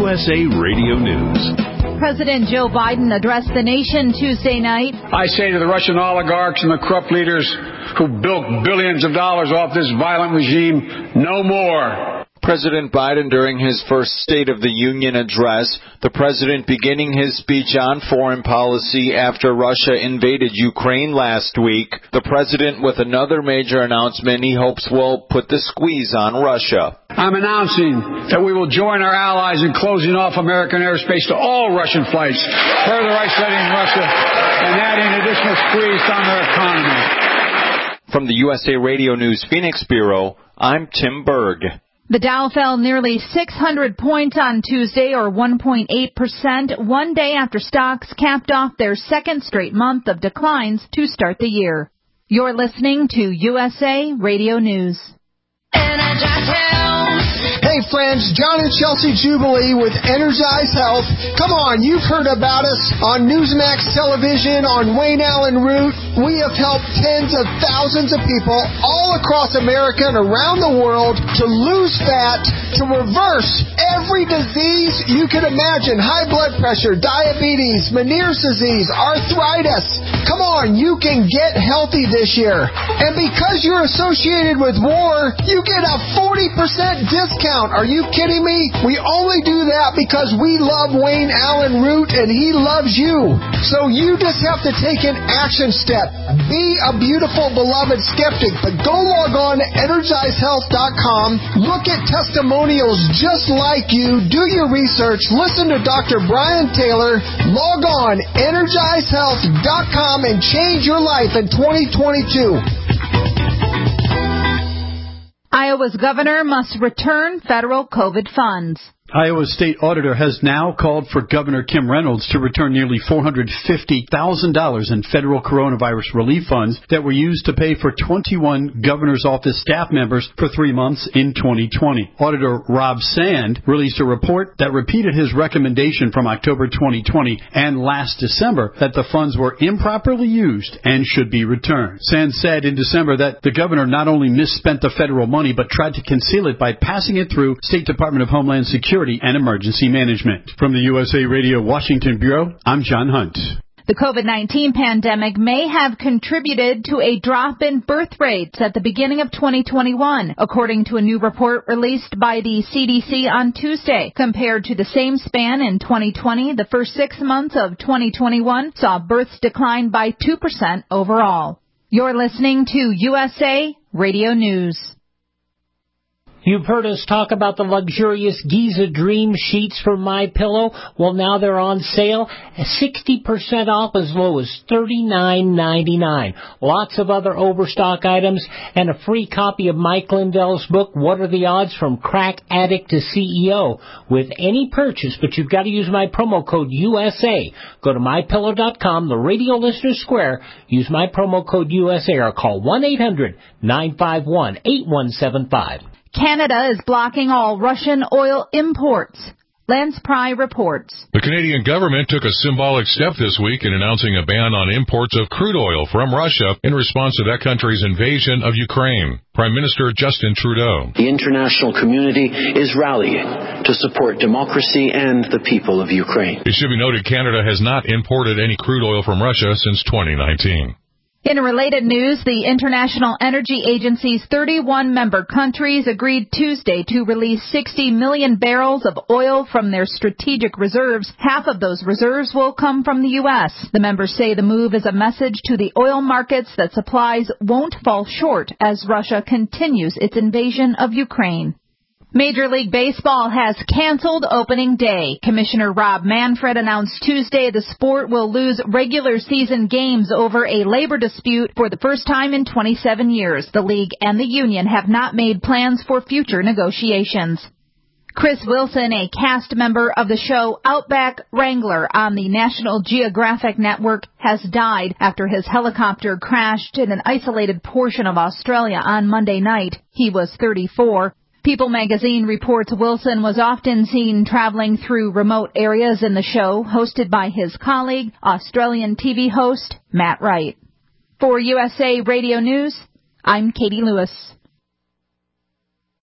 USA Radio News. President Joe Biden addressed the nation Tuesday night. I say to the Russian oligarchs and the corrupt leaders who bilked billions of dollars off this violent regime, no more. President Biden during his first State of the Union address, the president beginning his speech on foreign policy after Russia invaded Ukraine last week. The president with another major announcement he hopes will put the squeeze on Russia. I'm announcing that we will join our allies in closing off American airspace to all Russian flights, further isolating Russia and adding additional squeeze on their economy. From the USA Radio News Phoenix Bureau, I'm Tim Berg. The Dow fell nearly 600 points on Tuesday, or 1.8%, one day after stocks capped off their second straight month of declines to start the year. You're listening to USA Radio News. Hey friends, John and Chelsea Jubilee with Energize Health. Come on, you've heard about us on Newsmax Television, on Wayne Allen Root. We have helped tens of thousands of people all across America and around the world to lose fat, to reverse every disease you can imagine. High blood pressure, diabetes, Meniere's disease, arthritis. Come on, you can get healthy this year. And because you're associated with war, you get a 40% discount. Are you kidding me? We only do that because we love Wayne Allen Root and he loves you. So you just have to take an action step. Be a beautiful, beloved skeptic. But go log on to EnergizeHealth.com. Look at testimonials just like you. Do your research. Listen to Dr. Brian Taylor. Log on EnergizeHealth.com and change your life in 2022. Iowa's governor must return federal COVID funds. Iowa's state auditor has now called for Governor Kim Reynolds to return nearly $450,000 in federal coronavirus relief funds that were used to pay for 21 governor's office staff members for 3 months in 2020. Auditor Rob Sand released a report that repeated his recommendation from October 2020 and last December that the funds were improperly used and should be returned. Sand said in December that the governor not only misspent the federal money but tried to conceal it by passing it through State Department of Homeland Security and Emergency Management. From the USA Radio Washington Bureau, I'm John Hunt. The COVID-19 pandemic may have contributed to a drop in birth rates at the beginning of 2021, according to a new report released by the CDC on Tuesday. Compared to the same span in 2020, the first 6 months of 2021 saw births decline by 2% overall. You're listening to USA Radio News. You've heard us talk about the luxurious Giza Dream sheets from MyPillow. Well, now they're on sale, 60% off as low as $39.99. Lots of other overstock items and a free copy of Mike Lindell's book, What Are the Odds from Crack Addict to CEO, with any purchase, but you've got to use my promo code USA. Go to MyPillow.com, the Radio Listener Square, use my promo code USA or call 1-800-951-8175. Canada is blocking all Russian oil imports. Lance Pry reports. The Canadian government took a symbolic step this week in announcing a ban on imports of crude oil from Russia in response to that country's invasion of Ukraine. Prime Minister Justin Trudeau. The international community is rallying to support democracy and the people of Ukraine. It should be noted Canada has not imported any crude oil from Russia since 2019. In related news, the International Energy Agency's 31 member countries agreed Tuesday to release 60 million barrels of oil from their strategic reserves. Half of those reserves will come from the U.S. The members say the move is a message to the oil markets that supplies won't fall short as Russia continues its invasion of Ukraine. Major League Baseball has canceled opening day. Commissioner Rob Manfred announced Tuesday the sport will lose regular season games over a labor dispute for the first time in 27 years. The league and the union have not made plans for future negotiations. Chris Wilson, a cast member of the show Outback Wrangler on the National Geographic Network, has died after his helicopter crashed in an isolated portion of Australia on Monday night. He was 34. People magazine reports Wilson was often seen traveling through remote areas in the show, hosted by his colleague, Australian TV host Matt Wright. For USA Radio News, I'm Katie Lewis.